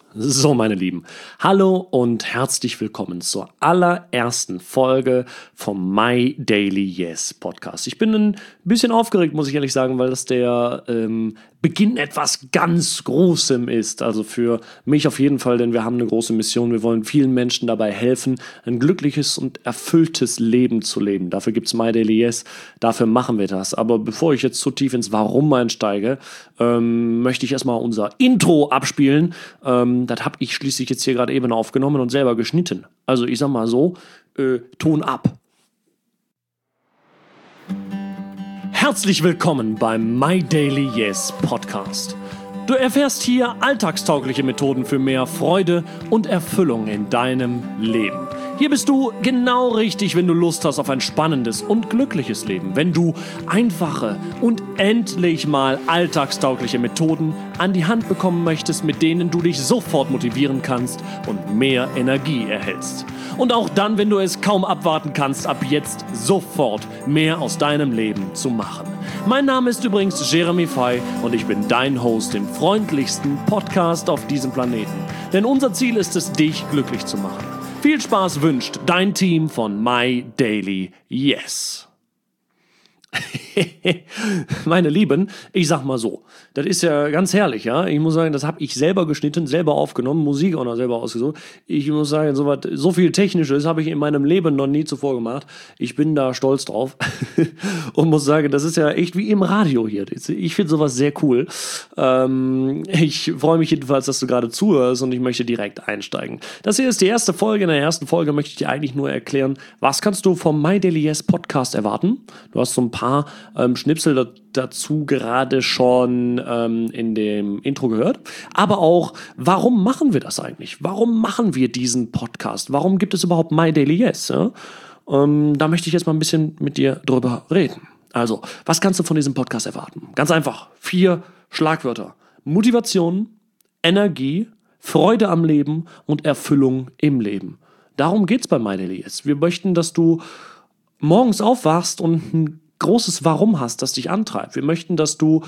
So, meine Lieben, hallo und herzlich willkommen zur allerersten Folge vom My Daily Yes Podcast. Ich bin ein bisschen aufgeregt, muss ich ehrlich sagen, weil das der Beginn etwas ganz Großem ist. Also für mich auf jeden Fall, denn wir haben eine große Mission. Wir wollen vielen Menschen dabei helfen, ein glückliches und erfülltes Leben zu leben. Dafür gibt's My Daily Yes, dafür machen wir das. Aber bevor ich jetzt zu tief ins Warum einsteige, möchte ich erstmal unser Intro abspielen. Das habe ich schließlich jetzt hier gerade eben aufgenommen und selber geschnitten. Also ich sag mal so, Ton ab. Herzlich willkommen beim My Daily Yes Podcast. Du erfährst hier alltagstaugliche Methoden für mehr Freude und Erfüllung in deinem Leben. Hier bist du genau richtig, wenn du Lust hast auf ein spannendes und glückliches Leben. Wenn du einfache und endlich mal alltagstaugliche Methoden an die Hand bekommen möchtest, mit denen du dich sofort motivieren kannst und mehr Energie erhältst. Und auch dann, wenn du es kaum abwarten kannst, ab jetzt sofort mehr aus deinem Leben zu machen. Mein Name ist übrigens Jeremy Fay und ich bin dein Host im freundlichsten Podcast auf diesem Planeten. Denn unser Ziel ist es, dich glücklich zu machen. Viel Spaß wünscht dein Team von My Daily Yes. Meine Lieben, ich sag mal so, das ist ja ganz herrlich, ja. Ich muss sagen, das habe ich selber geschnitten, selber aufgenommen, Musik auch noch selber ausgesucht. Ich muss sagen, so viel Technisches habe ich in meinem Leben noch nie zuvor gemacht. Ich bin da stolz drauf und muss sagen, das ist ja echt wie im Radio hier. Ich finde sowas sehr cool. Ich freue mich jedenfalls, dass du gerade zuhörst und ich möchte direkt einsteigen. Das hier ist die erste Folge. In der ersten Folge möchte ich dir eigentlich nur erklären, was kannst du vom My Daily Yes Podcast erwarten. Du hast so ein paar Schnipsel dazu gerade schon in dem Intro gehört. Aber auch, warum machen wir das eigentlich? Warum machen wir diesen Podcast? Warum gibt es überhaupt My Daily Yes? Ja? Da möchte ich jetzt mal ein bisschen mit dir drüber reden. Also, was kannst du von diesem Podcast erwarten? Ganz einfach, 4 Schlagwörter. Motivation, Energie, Freude am Leben und Erfüllung im Leben. Darum geht's bei My Daily Yes. Wir möchten, dass du morgens aufwachst und ein großes Warum hast, das dich antreibt. Wir möchten, dass du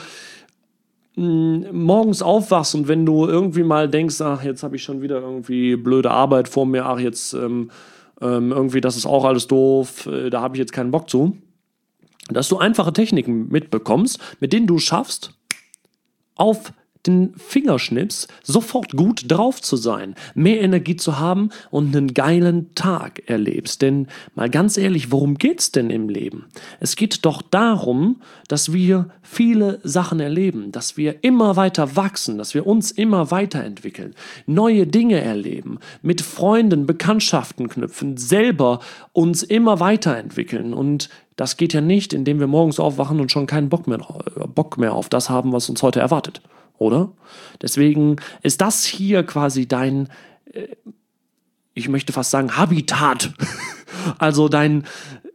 morgens aufwachst und wenn du irgendwie mal denkst, ach, jetzt habe ich schon wieder irgendwie blöde Arbeit vor mir, ach, jetzt irgendwie, das ist auch alles doof, da habe ich jetzt keinen Bock zu, dass du einfache Techniken mitbekommst, mit denen du schaffst, auf den Fingerschnips sofort gut drauf zu sein, mehr Energie zu haben und einen geilen Tag erlebst. Denn mal ganz ehrlich, worum geht's denn im Leben? Es geht doch darum, dass wir viele Sachen erleben, dass wir immer weiter wachsen, dass wir uns immer weiterentwickeln, neue Dinge erleben, mit Freunden Bekanntschaften knüpfen, selber uns immer weiterentwickeln. Und das geht ja nicht, indem wir morgens aufwachen und schon keinen Bock mehr auf das haben, was uns heute erwartet. Oder? Deswegen ist das hier quasi dein, ich möchte fast sagen, Habitat. Also deine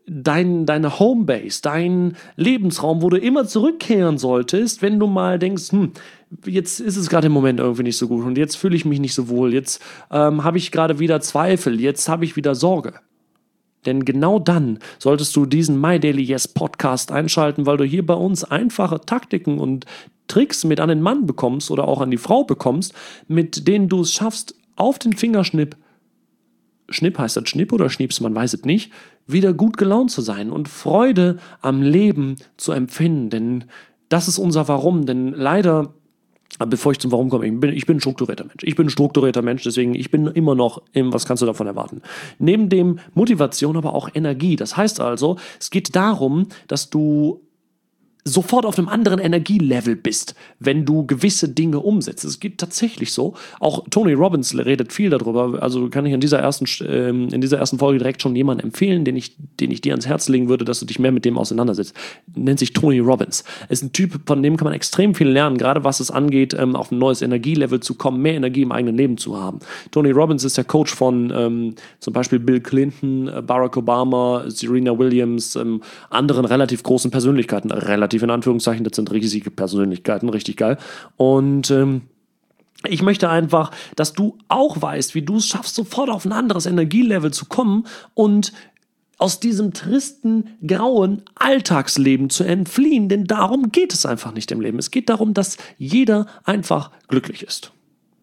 Homebase, dein Lebensraum, wo du immer zurückkehren solltest, wenn du mal denkst, jetzt ist es gerade im Moment irgendwie nicht so gut und jetzt fühle ich mich nicht so wohl, jetzt habe ich gerade wieder Zweifel, jetzt habe ich wieder Sorge. Denn genau dann solltest du diesen My Daily Yes Podcast einschalten, weil du hier bei uns einfache Taktiken und Tricks mit an den Mann bekommst oder auch an die Frau bekommst, mit denen du es schaffst, auf den Fingerschnipp, Schnipp heißt das Schnipp oder Schnieps, man weiß es nicht, wieder gut gelaunt zu sein und Freude am Leben zu empfinden. Denn das ist unser Warum. Denn leider, bevor ich zum Warum komme, ich bin ein strukturierter Mensch. Ich bin ein strukturierter Mensch, deswegen ich bin immer noch im, was kannst du davon erwarten? Neben dem Motivation aber auch Energie. Das heißt also, es geht darum, dass du sofort auf einem anderen Energielevel bist, wenn du gewisse Dinge umsetzt. Es geht tatsächlich so. Auch Tony Robbins redet viel darüber. Also kann ich in dieser ersten Folge direkt schon jemanden empfehlen, den ich dir ans Herz legen würde, dass du dich mehr mit dem auseinandersetzt. Nennt sich Tony Robbins. Ist ein Typ, von dem kann man extrem viel lernen, gerade was es angeht, auf ein neues Energielevel zu kommen, mehr Energie im eigenen Leben zu haben. Tony Robbins ist der Coach von zum Beispiel Bill Clinton, Barack Obama, Serena Williams, anderen relativ großen Persönlichkeiten, relativ in Anführungszeichen, das sind riesige Persönlichkeiten, richtig geil. Und ich möchte einfach, dass du auch weißt, wie du es schaffst, sofort auf ein anderes Energielevel zu kommen und aus diesem tristen, grauen Alltagsleben zu entfliehen, denn darum geht es einfach nicht im Leben. Es geht darum, dass jeder einfach glücklich ist.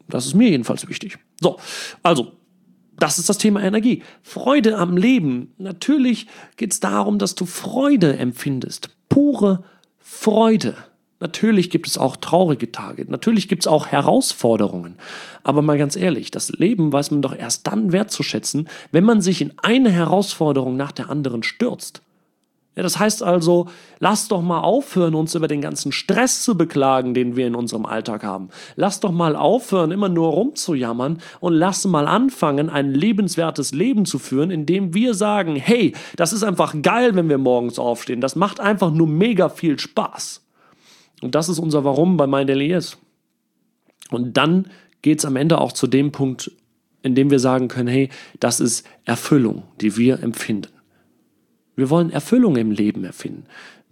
Das ist mir jedenfalls wichtig. So, also, das ist das Thema Energie. Freude am Leben. Natürlich geht es darum, dass du Freude empfindest. Pure Freude. Natürlich gibt es auch traurige Tage. Natürlich gibt es auch Herausforderungen. Aber mal ganz ehrlich, das Leben weiß man doch erst dann wertzuschätzen, wenn man sich in eine Herausforderung nach der anderen stürzt. Ja, das heißt also, lass doch mal aufhören, uns über den ganzen Stress zu beklagen, den wir in unserem Alltag haben. Lass doch mal aufhören, immer nur rumzujammern und lass mal anfangen, ein lebenswertes Leben zu führen, indem wir sagen, hey, das ist einfach geil, wenn wir morgens aufstehen. Das macht einfach nur mega viel Spaß. Und das ist unser Warum bei My Daily Yes. Und dann geht es am Ende auch zu dem Punkt, in dem wir sagen können, hey, das ist Erfüllung, die wir empfinden. Wir wollen Erfüllung im Leben erfinden.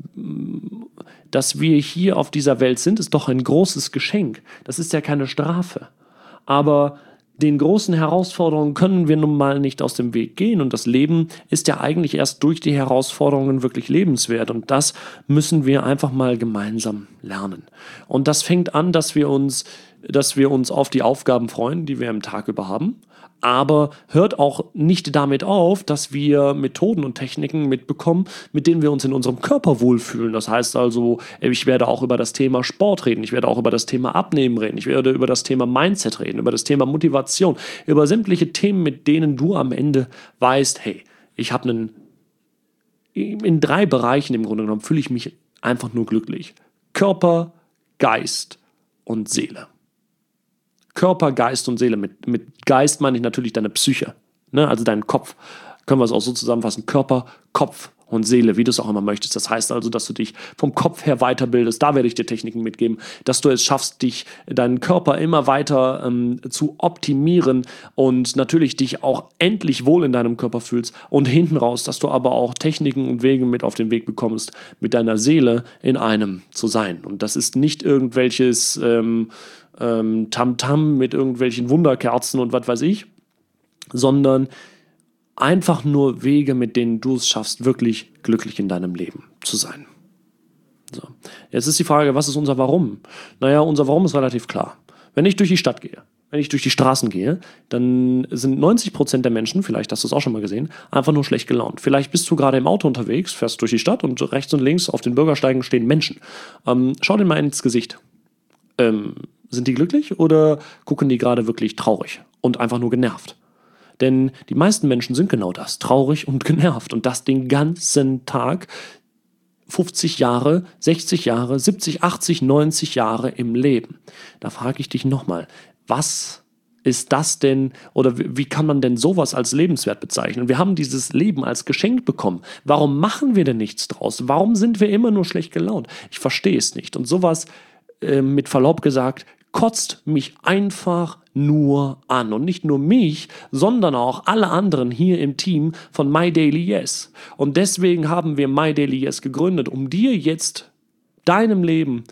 Dass wir hier auf dieser Welt sind, ist doch ein großes Geschenk. Das ist ja keine Strafe. Aber den großen Herausforderungen können wir nun mal nicht aus dem Weg gehen. Und das Leben ist ja eigentlich erst durch die Herausforderungen wirklich lebenswert. Und das müssen wir einfach mal gemeinsam lernen. Und das fängt an, dass wir uns auf die Aufgaben freuen, die wir im Tag über haben. Aber hört auch nicht damit auf, dass wir Methoden und Techniken mitbekommen, mit denen wir uns in unserem Körper wohlfühlen. Das heißt also, ich werde auch über das Thema Sport reden, ich werde auch über das Thema Abnehmen reden, ich werde über das Thema Mindset reden, über das Thema Motivation, über sämtliche Themen, mit denen du am Ende weißt, hey, ich habe in 3 Bereichen im Grunde genommen fühle ich mich einfach nur glücklich. Körper, Geist und Seele. Körper, Geist und Seele. Mit Geist meine ich natürlich deine Psyche, ne? Also deinen Kopf. Können wir es auch so zusammenfassen. Körper, Kopf und Seele, wie du es auch immer möchtest. Das heißt also, dass du dich vom Kopf her weiterbildest. Da werde ich dir Techniken mitgeben, dass du es schaffst, deinen Körper immer weiter zu optimieren und natürlich dich auch endlich wohl in deinem Körper fühlst. Und hinten raus, dass du aber auch Techniken und Wege mit auf den Weg bekommst, mit deiner Seele in einem zu sein. Und das ist nicht irgendwelches Tamtam mit irgendwelchen Wunderkerzen und was weiß ich, sondern einfach nur Wege, mit denen du es schaffst, wirklich glücklich in deinem Leben zu sein. So. Jetzt ist die Frage, was ist unser Warum? Naja, unser Warum ist relativ klar. Wenn ich durch die Stadt gehe, wenn ich durch die Straßen gehe, dann sind 90% der Menschen, vielleicht hast du es auch schon mal gesehen, einfach nur schlecht gelaunt. Vielleicht bist du gerade im Auto unterwegs, fährst durch die Stadt und rechts und links auf den Bürgersteigen stehen Menschen. Schau dir mal ins Gesicht. Sind die glücklich oder gucken die gerade wirklich traurig und einfach nur genervt? Denn die meisten Menschen sind genau das, traurig und genervt. Und das den ganzen Tag, 50 Jahre, 60 Jahre, 70, 80, 90 Jahre im Leben. Da frage ich dich nochmal, was ist das denn oder wie kann man denn sowas als lebenswert bezeichnen? Wir haben dieses Leben als Geschenk bekommen. Warum machen wir denn nichts draus? Warum sind wir immer nur schlecht gelaunt? Ich verstehe es nicht. Und sowas, mit Verlaub gesagt, kotzt mich einfach nur an. Und nicht nur mich, sondern auch alle anderen hier im Team von My Daily Yes. Und deswegen haben wir My Daily Yes gegründet, um dir jetzt deinem Leben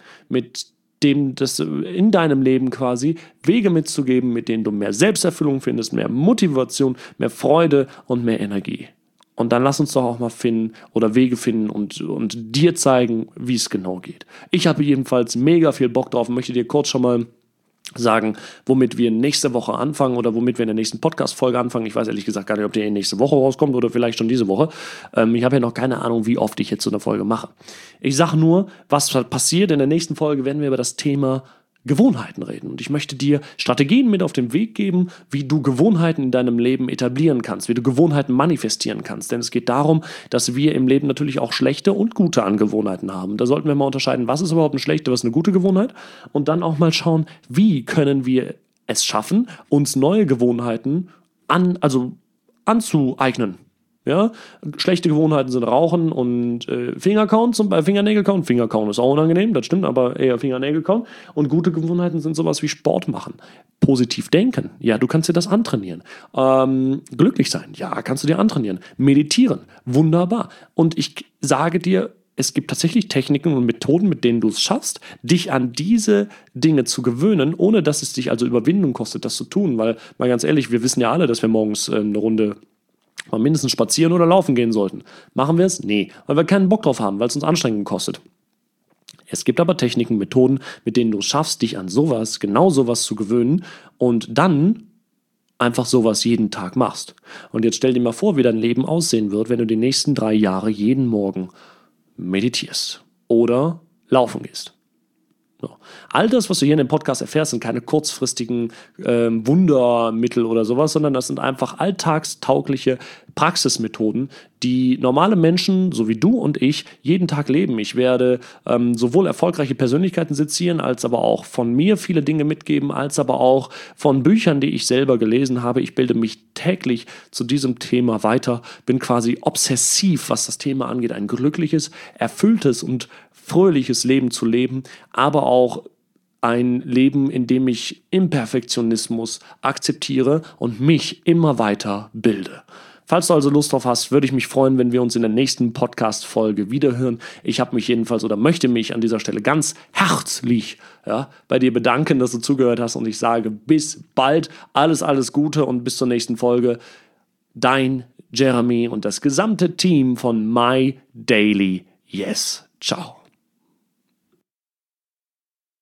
in deinem Leben quasi Wege mitzugeben, mit denen du mehr Selbsterfüllung findest, mehr Motivation, mehr Freude und mehr Energie. Und dann lass uns doch auch mal Wege finden und dir zeigen, wie es genau geht. Ich habe jedenfalls mega viel Bock drauf und möchte dir kurz schon mal sagen, womit wir nächste Woche anfangen oder womit wir in der nächsten Podcast-Folge anfangen. Ich weiß ehrlich gesagt gar nicht, ob die nächste Woche rauskommt oder vielleicht schon diese Woche. Ich habe ja noch keine Ahnung, wie oft ich jetzt so eine Folge mache. Ich sage nur, was passiert. In der nächsten Folge werden wir über das Thema Gewohnheiten reden. Und ich möchte dir Strategien mit auf den Weg geben, wie du Gewohnheiten in deinem Leben etablieren kannst, wie du Gewohnheiten manifestieren kannst. Denn es geht darum, dass wir im Leben natürlich auch schlechte und gute Angewohnheiten haben. Da sollten wir mal unterscheiden, was ist überhaupt eine schlechte, was ist eine gute Gewohnheit. Und dann auch mal schauen, wie können wir es schaffen, uns neue Gewohnheiten anzueignen. Ja, schlechte Gewohnheiten sind Rauchen und Fingerkauen, Fingernägel kauen. Fingerkauen ist auch unangenehm, das stimmt, aber eher Fingernägel kauen. Und gute Gewohnheiten sind sowas wie Sport machen. Positiv denken, ja, du kannst dir das antrainieren. Glücklich sein, ja, kannst du dir antrainieren. Meditieren, wunderbar. Und ich sage dir, es gibt tatsächlich Techniken und Methoden, mit denen du es schaffst, dich an diese Dinge zu gewöhnen, ohne dass es dich also Überwindung kostet, das zu tun. Weil, mal ganz ehrlich, wir wissen ja alle, dass wir morgens eine Runde mal mindestens spazieren oder laufen gehen sollten. Machen wir es? Nee, weil wir keinen Bock drauf haben, weil es uns Anstrengung kostet. Es gibt aber Techniken, Methoden, mit denen du es schaffst, dich an sowas, genau sowas zu gewöhnen und dann einfach sowas jeden Tag machst. Und jetzt stell dir mal vor, wie dein Leben aussehen wird, wenn du die nächsten 3 Jahre jeden Morgen meditierst oder laufen gehst. So. All das, was du hier in dem Podcast erfährst, sind keine kurzfristigen Wundermittel oder sowas, sondern das sind einfach alltagstaugliche Praxismethoden, die normale Menschen, so wie du und ich, jeden Tag leben. Ich werde sowohl erfolgreiche Persönlichkeiten sezieren, als aber auch von mir viele Dinge mitgeben, als aber auch von Büchern, die ich selber gelesen habe. Ich bilde mich täglich zu diesem Thema weiter, bin quasi obsessiv, was das Thema angeht, ein glückliches, erfülltes und fröhliches Leben zu leben, aber auch ein Leben, in dem ich Imperfektionismus akzeptiere und mich immer weiter bilde. Falls du also Lust drauf hast, würde ich mich freuen, wenn wir uns in der nächsten Podcast-Folge wiederhören. Ich habe mich jedenfalls oder möchte mich an dieser Stelle ganz herzlich bei dir bedanken, dass du zugehört hast und ich sage bis bald, alles Gute und bis zur nächsten Folge. Dein Jeremy und das gesamte Team von My Daily Yes. Ciao.